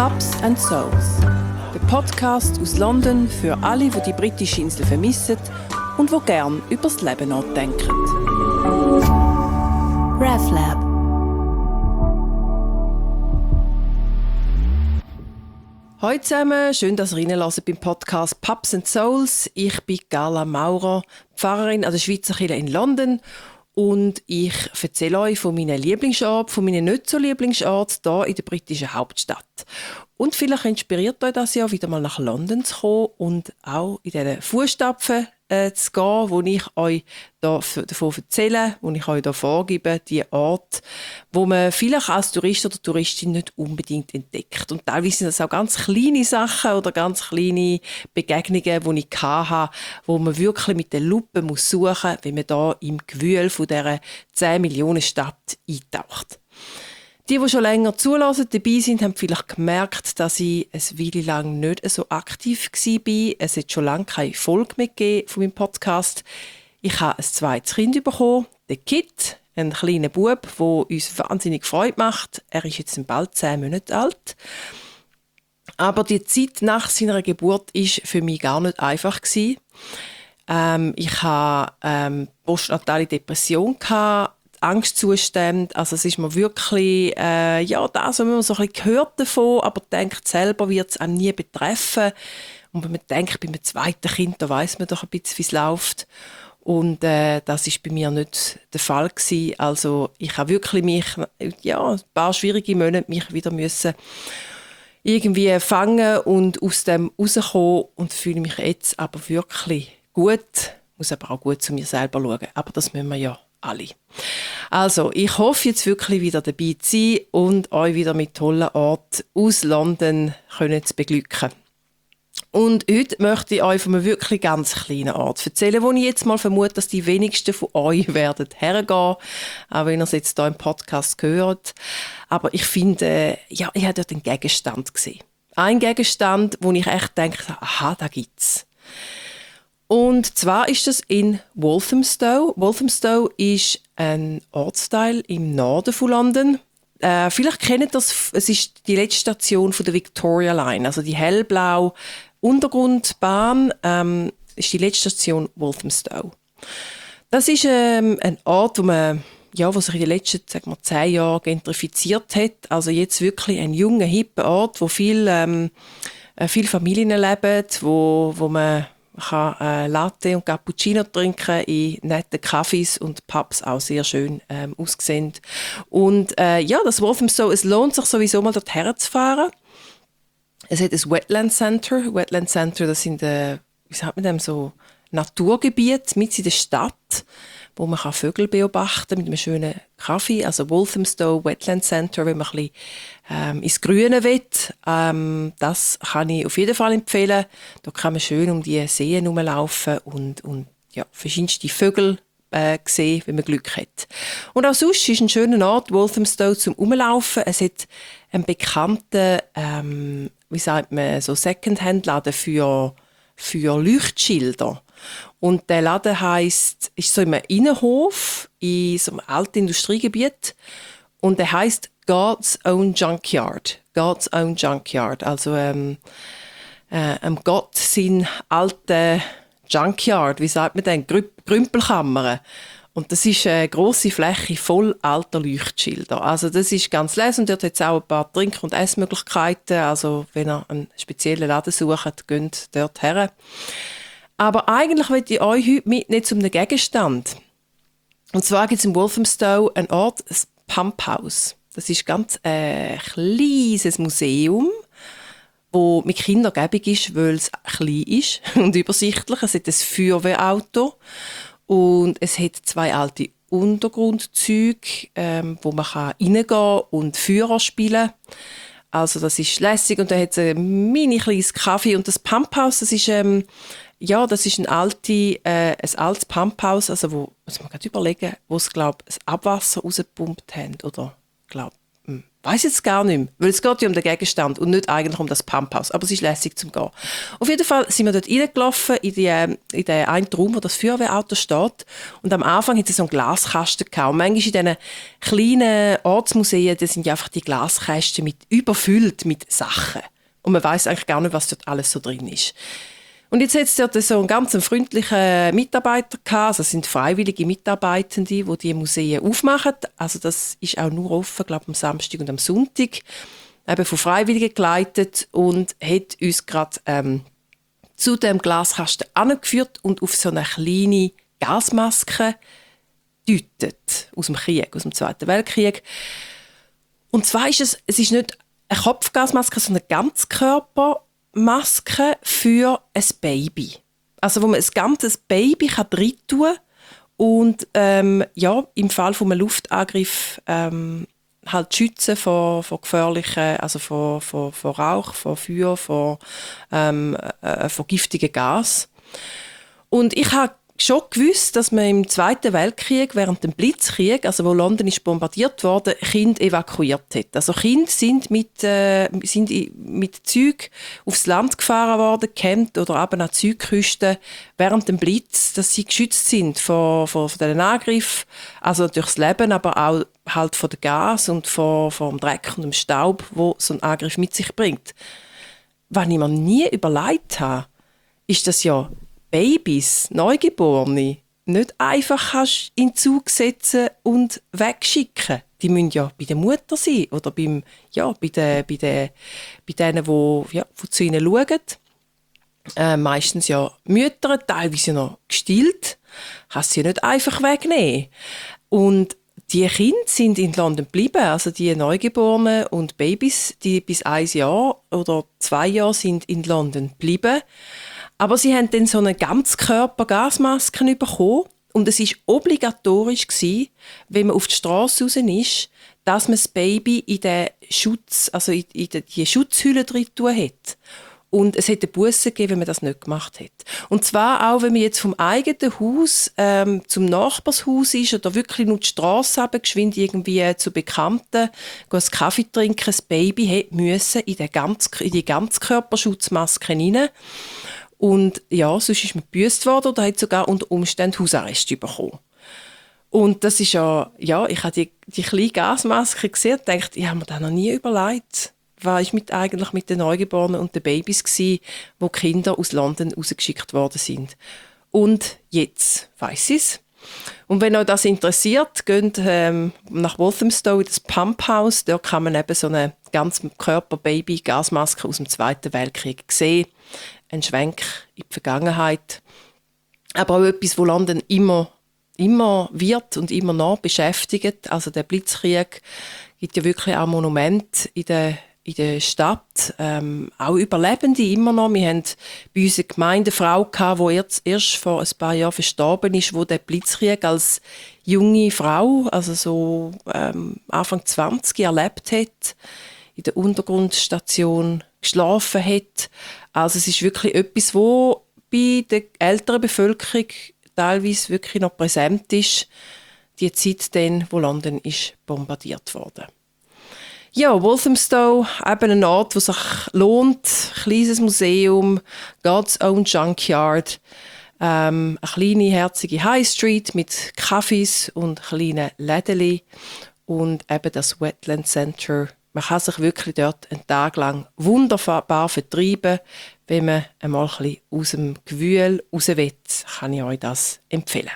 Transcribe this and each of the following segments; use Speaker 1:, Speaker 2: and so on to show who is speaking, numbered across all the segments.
Speaker 1: Pubs and Souls. Der Podcast aus London für alle, die die britische Insel vermissen und die gerne über das Leben nachdenken. RevLab. Hallo zusammen, schön, dass ihr reinhört beim Podcast Pubs and Souls. Ich bin Carla Maurer, Pfarrerin an der Schweizer Kirche in London. Und ich erzähle euch von meinen Lieblingsorten, von meinen nicht so Lieblingsorten hier in der britischen Hauptstadt. Und vielleicht inspiriert euch das ja, wieder mal nach London zu kommen und auch in diese Fußstapfen zu gehen, wo ich euch davon erzähle, wo ich euch hier vorgebe, die Orte, wo man vielleicht als Tourist oder Touristin nicht unbedingt entdeckt. Und teilweise sind das auch ganz kleine Sachen oder ganz kleine Begegnungen, die ich hatte, wo man wirklich mit der Lupe suchen muss, wenn man da im Gewühl von dieser 10 Millionen Stadt eintaucht. Die schon länger zulassen, dabei sind, haben vielleicht gemerkt, dass ich eine Weile lang nicht so aktiv war. Es hat schon lange keine Folge mehr gegeben von meinem Podcast. Ich habe ein zweites Kind bekommen, den Kit, einen kleinen Bub, der uns wahnsinnig Freude macht. Er ist jetzt bald 10 Monate alt. Aber die Zeit nach seiner Geburt war für mich gar nicht einfach. Ich hatte postnatale Depression, Angstzustände, also es ist mir wirklich, das haben wir so ein bisschen gehört davon, aber denkt selber wird es einem nie betreffen. Und wenn man denkt, bei einem zweiten Kind, da weiss man doch ein bisschen, wie es läuft. Und das ist bei mir nicht der Fall gewesen. Also ich habe wirklich ein paar schwierige Monate mich wieder müssen irgendwie fangen und aus dem rauskommen und fühle mich jetzt aber wirklich gut. Muss aber auch gut zu mir selber schauen. Aber das müssen wir ja alle. Also, ich hoffe jetzt wirklich wieder dabei zu sein und euch wieder mit tollen Orten aus London zu beglücken. Und heute möchte ich euch von einem wirklich ganz kleinen Ort erzählen, wo ich jetzt mal vermute, dass die wenigsten von euch werden hergehen, auch wenn ihr es jetzt hier im Podcast hört. Aber ich finde, ich habe dort einen Gegenstand gesehen. Ein Gegenstand, wo ich echt denke, aha, da gibt's. Und zwar ist das in Walthamstow. Walthamstow ist ein Ortsteil im Norden von London. Vielleicht kennt ihr das, es ist die letzte Station von der Victoria Line, also die hellblaue Untergrundbahn ist die letzte Station Walthamstow. Das ist ein Ort, wo sich in den letzten 10 Jahren gentrifiziert hat. Also jetzt wirklich ein junger, hipper Ort, wo viele Familien leben, wo man kann Latte und Cappuccino trinken in netten Cafés und Pubs auch sehr schön aussehen. Und das Walthamstow, es lohnt sich sowieso mal dorthin zu fahren. Es hat ein Wetland Center. Wetland Center, das sind so Naturgebiete mitten in der Stadt, wo man Vögel beobachten mit einem schönen Kaffee. Also Walthamstow Wetland Center, wenn man ein bisschen ins Grüne will. Das kann ich auf jeden Fall empfehlen. Da kann man schön um die Seen herumlaufen und verschiedenste Vögel sehen, wenn man Glück hat. Und auch sonst ist ein schöner Ort, Walthamstow, zum Rumlaufen. Es hat einen bekannten, so Secondhand-Laden für Leuchtschilder. Und der Laden ist so im Innenhof in so einem alten Industriegebiet. Und der heisst God's Own Junkyard. God's Own Junkyard. Also Gott sein alter Junkyard, wie sagt man denn? Grümpelkammer. Und das ist eine grosse Fläche voll alter Leuchtschilder. Also das ist ganz leer und dort hat es auch ein paar Trink- und Essmöglichkeiten. Also wenn ihr einen speziellen Laden sucht, geht dort her. Aber eigentlich möchte ich euch heute mitnehmen zu einem Gegenstand. Und zwar gibt es in Walthamstow einen Ort, ein Pumphaus. Das ist ganz ein kleines Museum, das mit Kindern gäbig ist, weil es klein ist und übersichtlich. Es hat ein Feuerwehrauto und es hat 2 alte Untergrundzüge, wo man reingehen kann und Führer spielen kann. Also das ist lässig und da hat es ein mini kleines Kaffee. Und das Pumphaus, das ist ein altes Pumphaus, also muss man gerade überlegen, wo sie, glaube ich, das Abwasser rausgepumpt haben. Oder, glaube weiss jetzt gar nicht mehr, weil es geht ja um den Gegenstand und nicht eigentlich um das Pumphaus. Aber es ist lässig zum Gehen. Auf jeden Fall sind wir dort reingelaufen, in den einen Raum, wo das Feuerwehrauto steht. Und am Anfang hat es so einen Glaskasten gehabt. Und manchmal in diesen kleinen Ortsmuseen, da sind ja einfach die Glaskästen überfüllt mit Sachen. Und man weiss eigentlich gar nicht, was dort alles so drin ist. Und jetzt hat es dort so einen ganz freundlichen Mitarbeiter gehabt. Also es sind freiwillige Mitarbeitende, die die Museen aufmachen. Also das ist auch nur offen, glaube ich, am Samstag und am Sonntag. Eben von Freiwilligen geleitet und hat uns gerade zu dem Glaskasten angeführt und auf so eine kleine Gasmaske deutet. Aus dem Krieg, aus dem Zweiten Weltkrieg. Und zwar ist es ist nicht eine Kopfgasmaske, sondern eine Ganzkörpermaske für ein Baby. Also wo man ein ganzes Baby rein tun kann und im Fall von einem Luftangriff halt schützen vor gefährlichen, also vor Rauch, vor Feuer, vor giftigen Gas. Und ich habe schon gewusst, dass man im Zweiten Weltkrieg, während dem Blitzkrieg, also wo London ist bombardiert wurde, Kinder evakuiert hat. Also Kinder sind mit Zügen aufs Land gefahren worden, gecampt oder eben an Zugküsten während dem Blitz, dass sie geschützt sind vor diesen Angriffen, also durchs Leben, aber auch halt von dem Gas und vor dem Dreck und dem Staub, wo so ein Angriff mit sich bringt. Was ich mir nie überlegt habe, ist, dass ja Babys, Neugeborene, nicht einfach kannst in den Zug setzen und wegschicken. Die müssen ja bei der Mutter sein oder bei denen, die zu ihnen schauen. Meistens ja Mütter, teilweise noch gestillt. Kannst sie ja nicht einfach wegnehmen. Und die Kinder sind in London geblieben, also die Neugeborenen und Babys, die bis 1 Jahr oder 2 Jahre sind in London geblieben. Aber sie haben dann so eine Ganzkörper-Gasmaske bekommen und es war obligatorisch gewesen, wenn man auf die Straße raus ist, dass man das Baby in den Schutz, also in die Schutzhülle drin tun hat. Und es hätte Bussen gegeben, wenn man das nicht gemacht hätte. Und zwar auch, wenn man jetzt vom eigenen Haus zum Nachbarshaus ist oder wirklich nur die Strasse runter, geschwind irgendwie zu Bekannten, einen Kaffee trinken, das Baby hätte müssen in die Ganzkörperschutzmaske rein. Und ja, sonst ist man gebüßt worden oder hat sogar unter Umständen Hausarrest bekommen. Und das ist ja, ich habe die kleine Gasmaske gesehen und dachte, ich habe mir das noch nie überlegt. Was war eigentlich mit den Neugeborenen und den Babys gewesen, wo die Kinder aus London rausgeschickt worden sind. Und jetzt weiss ich es. Und wenn euch das interessiert, geht nach Walthamstow in das Pumphaus. Dort kann man eben so eine Ganzkörper-Baby-Gasmaske aus dem Zweiten Weltkrieg sehen. Ein Schwenk in die Vergangenheit. Aber auch etwas, wo London immer wird und immer noch beschäftigt. Also der Blitzkrieg gibt ja wirklich auch Monumente in der Stadt. Auch Überlebende immer noch. Wir haben bei uns eine Gemeindefrau gehabt, die erst vor ein paar Jahren verstorben ist, die den Blitzkrieg als junge Frau, also so Anfang 20, erlebt hat, in der Untergrundstation geschlafen hat. Also es ist wirklich etwas, wo bei der älteren Bevölkerung teilweise wirklich noch präsent ist. Die Zeit dann, wo London ist bombardiert wurde. Ja, Walthamstow, eben ein Ort, wo sich lohnt. Kleines Museum, God's Own Junkyard. Eine kleine, herzige High Street mit Cafés und kleinen Läden. Und eben das Wetland Center. Man kann sich wirklich dort einen Tag lang wunderbar vertreiben. Wenn man einmal ein bisschen aus dem Gewühl raus will, kann ich euch das empfehlen.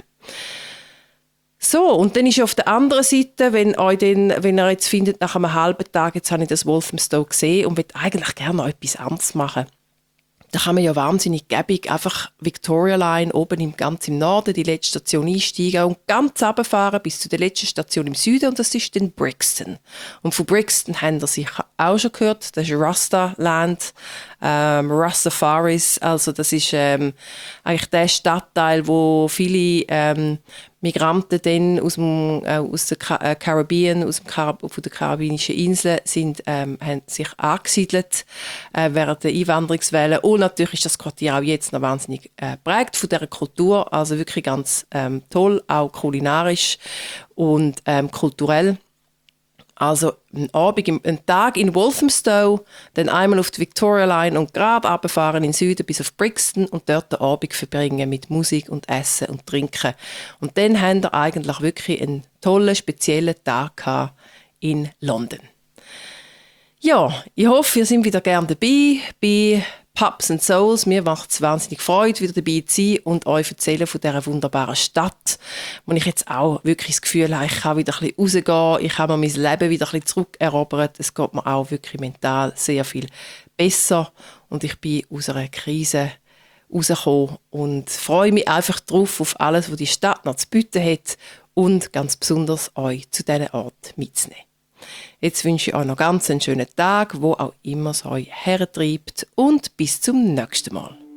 Speaker 1: So, und dann ist auf der anderen Seite, wenn ihr jetzt findet, nach einem halben Tag, jetzt habe ich das Walthamstow gesehen und will eigentlich gerne noch etwas anderes machen. Da kann man ja wahnsinnig gäbig einfach Victoria Line oben ganz im Norden, die letzte Station einsteigen und ganz runterfahren bis zu der letzten Station im Süden und das ist dann Brixton. Und von Brixton haben ihr sicher auch schon gehört, das ist Rasta-Land, Rastafaris, also das ist eigentlich der Stadtteil, wo viele Migranten dann aus der Karibien, von der karibinischen Inseln sind, haben sich angesiedelt während der Einwanderungswelle. Und natürlich ist das Quartier auch jetzt noch wahnsinnig geprägt von dieser Kultur, also wirklich ganz toll, auch kulinarisch und kulturell. Also einen Tag in Walthamstow, dann einmal auf die Victoria Line und gerade runterfahren in den Süden bis auf Brixton und dort den Abend verbringen mit Musik und Essen und Trinken. Und dann haben wir eigentlich wirklich einen tollen, speziellen Tag gehabt in London. Ja, ich hoffe, ihr seid wieder gerne dabei bei Pubs and Souls. Mir macht es wahnsinnig Freude, wieder dabei zu sein und euch erzählen von dieser wunderbaren Stadt, wo ich jetzt auch wirklich das Gefühl habe, ich kann wieder ein bisschen rausgehen, ich habe mir mein Leben wieder ein bisschen zurückerobert. Es geht mir auch wirklich mental sehr viel besser und ich bin aus einer Krise rausgekommen und freue mich einfach drauf, auf alles, was die Stadt noch zu bieten hat und ganz besonders euch zu diesem Ort mitzunehmen. Jetzt wünsche ich euch noch ganz einen schönen Tag, wo auch immer es euch hertreibt und bis zum nächsten Mal.